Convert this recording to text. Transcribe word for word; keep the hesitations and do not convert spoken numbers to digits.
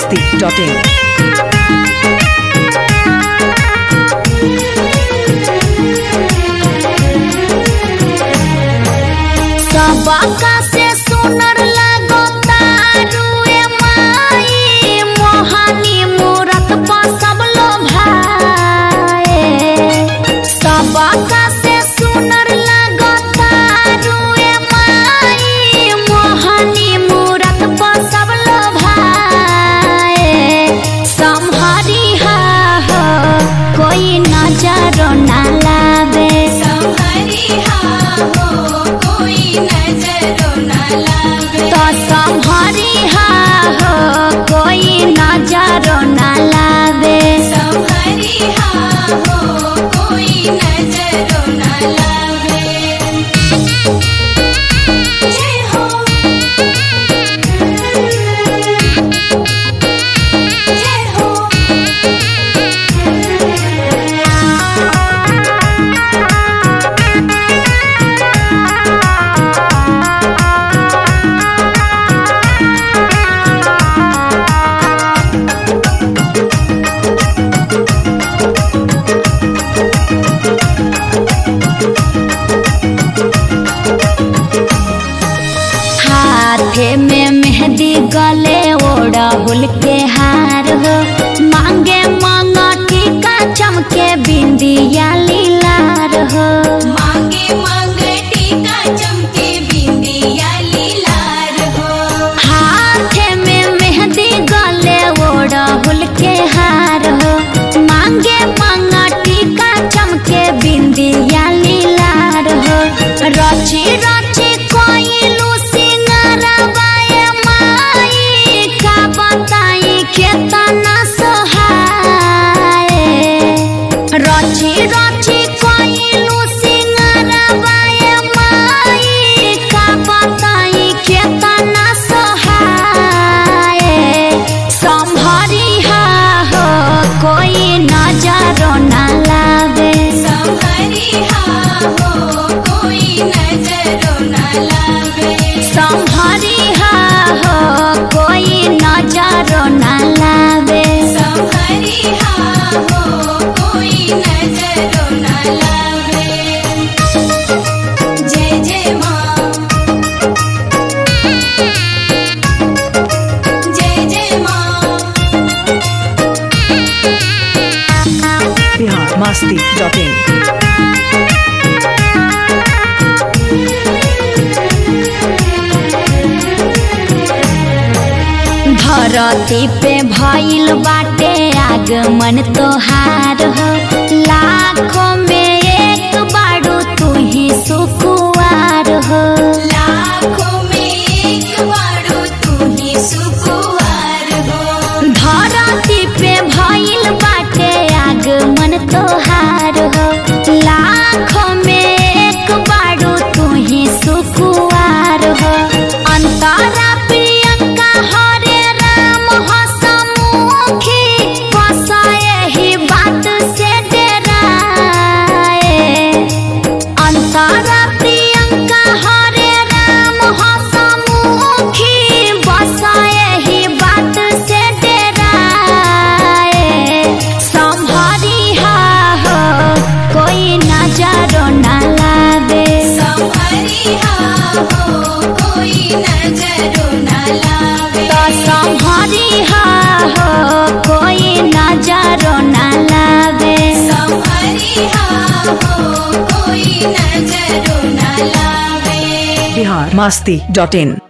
masti dot in. सबका से सुनर लागो तारुए माई मोहानी मूरत पर सब लोग भाए। सबका से सुनर लागो तारुए माई मोहानी मूरत पर सब लोग भाए। संहारी हा हो कोई नजर ना लावे। संहारी हा हो कोई नजरो न लावे। तो संहारी हा हो कोई नजरो न लावे। संहारी हा हो कोई नजरो न लावे। जय हो जय हो हाथे में मेहंदी गले ओढ़हुल के हार हो। मांगे मांगा टीका चमके बिंदिया लीलार हो। मांगे मांगे टीका चमके बिंदिया लीलार हो। हाथे में मेहंदी गले ओढ़हुल के हार हो। मांगे मांगा टीका चमके बिंदिया लीलार हो। रची रची कोइलू सिंगारवाए माई का बताई केतना सोहाए। रची रची कोइलू सिंगारवाए माई का बताई केतना सोहाए। संभरी हा हो कोई नजरो ना लावे। संहारी हा हो कोई नजरो न लावे। संभरी हा हो कोई नजरो ना लावे। संहारी हा हो कोई नजरो न लावे। जय जय माँ जय जय माँ। Bihar masti dot in. धरती पे भइल बाटे आगमन तोहार हो। लाखों में एक बारू तू ही सुकुवार हो। लाखों में एक बारो तू ही सुकुवार हो। धरती पे भइल बाटे आगमन तोहार हो। लाखों में एक बारू तू ही सुकुवार हो। अंतरा प्रियंका हरे राम हसमुखी बसाए ही बात से डराए। अंतरा प्रियंका हरे राम हसमुखी बसाए ही बात से डराए। संभरी हा हो कोई नजरो ना लावे। संहारी हा हो कोई नजरो न लावे। तो संभरी हा हो कोई नजरो ना लावे। संहारी हा हो कोई नजरो न लावे। Bihar masti dot in.